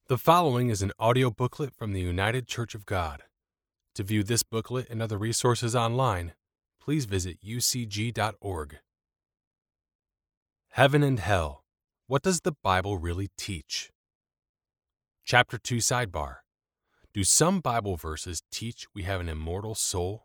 The following is an audio booklet from the United Church of God. To view this booklet and other resources online, please visit ucg.org. Heaven and Hell. What does the Bible really teach? Chapter 2 Sidebar. Do some Bible verses teach we have an immortal soul?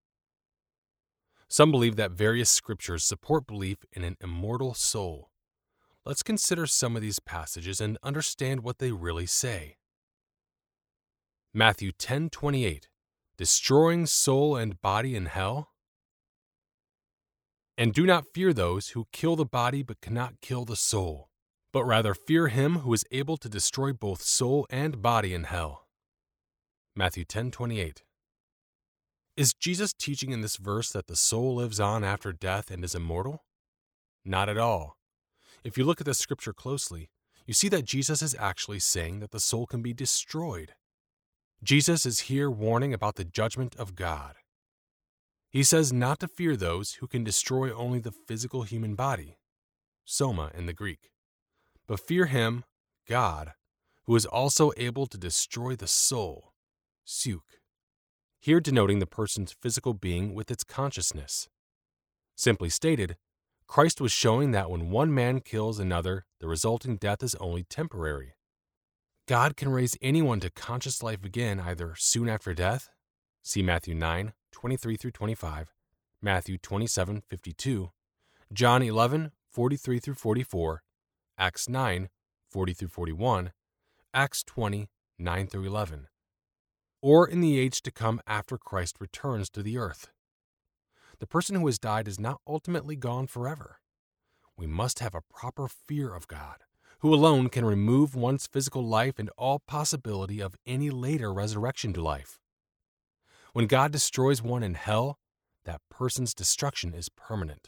Some believe that various scriptures support belief in an immortal soul. Let's consider some of these passages and understand what they really say. Matthew 10:28, destroying soul and body in hell. And do not fear those who kill the body but cannot kill the soul, but rather fear him who is able to destroy both soul and body in hell. Matthew 10:28. Is Jesus teaching in this verse that the soul lives on after death and is immortal? Not at all. If you look at the scripture closely, you see that Jesus is actually saying that the soul can be destroyed. Jesus is here warning about the judgment of God. He says not to fear those who can destroy only the physical human body, soma in the Greek, but fear him, God, who is also able to destroy the soul, psyche, here denoting the person's physical being with its consciousness. Simply stated, Christ was showing that when one man kills another, the resulting death is only temporary. God can raise anyone to conscious life again either soon after death, see Matthew 9:23-25, Matthew 27:52, John 11:43-44, Acts 9:40-41, Acts 20:9-11, or in the age to come after Christ returns to the earth. The person who has died is not ultimately gone forever. We must have a proper fear of God, who alone can remove one's physical life and all possibility of any later resurrection to life. When God destroys one in hell, that person's destruction is permanent.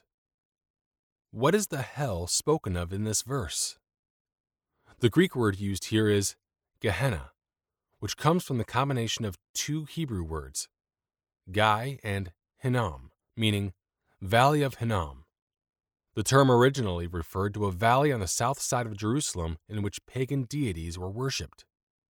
What is the hell spoken of in this verse? The Greek word used here is Gehenna, which comes from the combination of two Hebrew words, Gai and Hinnom, meaning Valley of Hinnom. The term originally referred to a valley on the south side of Jerusalem in which pagan deities were worshipped.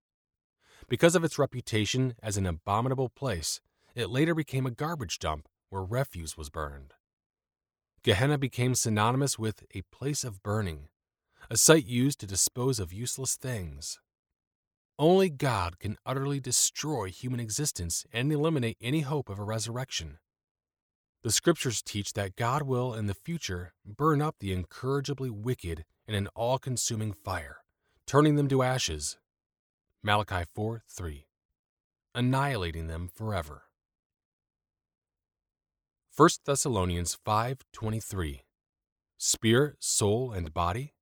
Because of its reputation as an abominable place, it later became a garbage dump where refuse was burned. Gehenna became synonymous with a place of burning, a site used to dispose of useless things. Only God can utterly destroy human existence and eliminate any hope of a resurrection. The scriptures teach that God will, in the future, burn up the incorrigibly wicked in an all-consuming fire, turning them to ashes. Malachi 4:3, annihilating them forever. 1 Thessalonians 5:23, spirit, soul, and body.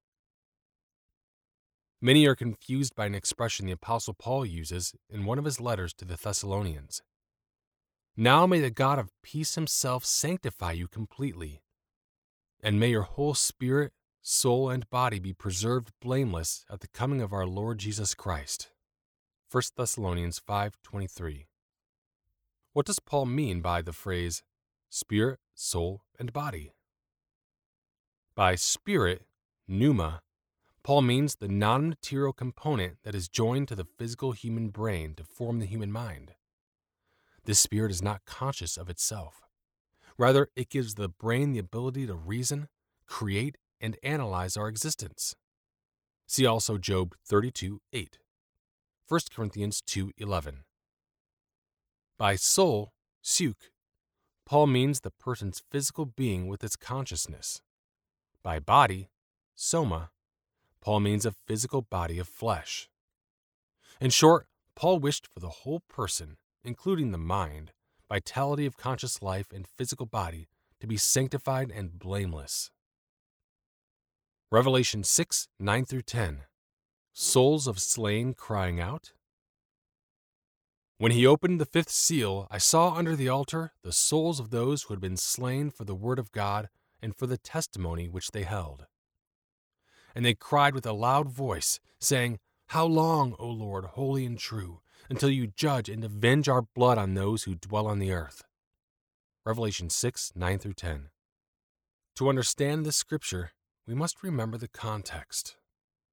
Many are confused by an expression the Apostle Paul uses in one of his letters to the Thessalonians. Now may the God of peace himself sanctify you completely, and may your whole spirit, soul, and body be preserved blameless at the coming of our Lord Jesus Christ. 1 Thessalonians 5:23. What does Paul mean by the phrase spirit, soul, and body? By spirit, pneuma, Paul means the non-material component that is joined to the physical human brain to form the human mind. This spirit is not conscious of itself. Rather, it gives the brain the ability to reason, create, and analyze our existence. See also Job 32:8, 1 Corinthians 2:11. By soul, psyche, Paul means the person's physical being with its consciousness. By body, soma, Paul means a physical body of flesh. In short, Paul wished for the whole person, including the mind, vitality of conscious life, and physical body, to be sanctified and blameless. Revelation 6:9-10, souls of slain crying out. When he opened the fifth seal, I saw under the altar the souls of those who had been slain for the word of God and for the testimony which they held. And they cried with a loud voice, saying, How long, O Lord, holy and true, until you judge and avenge our blood on those who dwell on the earth? Revelation 6:9-10. To understand this scripture, we must remember the context.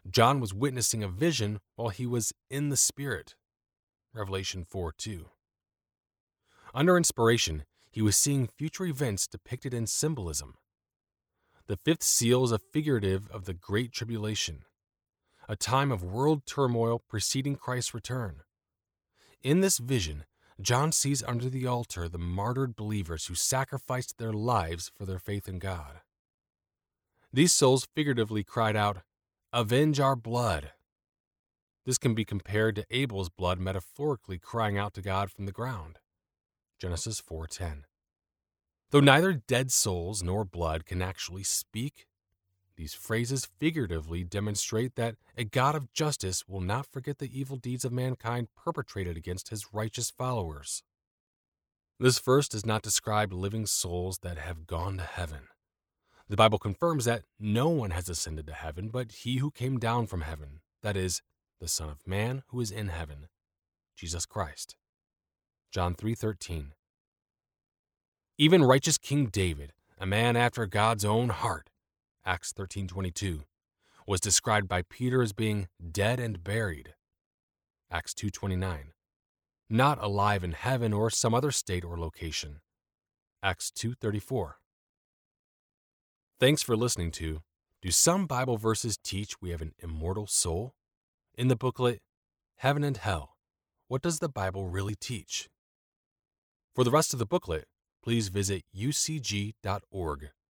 John was witnessing a vision while he was in the Spirit. Revelation 4:2. Under inspiration, he was seeing future events depicted in symbolism. The fifth seal is a figurative of the Great Tribulation, a time of world turmoil preceding Christ's return. In this vision, John sees under the altar the martyred believers who sacrificed their lives for their faith in God. These souls figuratively cried out, "Avenge our blood." This can be compared to Abel's blood metaphorically crying out to God from the ground. Genesis 4:10. Though neither dead souls nor blood can actually speak, these phrases figuratively demonstrate that a God of justice will not forget the evil deeds of mankind perpetrated against his righteous followers. This verse does not describe living souls that have gone to heaven. The Bible confirms that no one has ascended to heaven but he who came down from heaven, that is, the Son of Man who is in heaven, Jesus Christ. John 3:13. Even righteous King David, a man after God's own heart, Acts 13:22, was described by Peter as being dead and buried, Acts 2:29, not alive in heaven or some other state or location, Acts 2:34. Thanks for listening to Do Some Bible Verses Teach We Have an Immortal Soul? In the booklet, Heaven and Hell, What Does the Bible Really Teach? For the rest of the booklet, please visit ucg.org.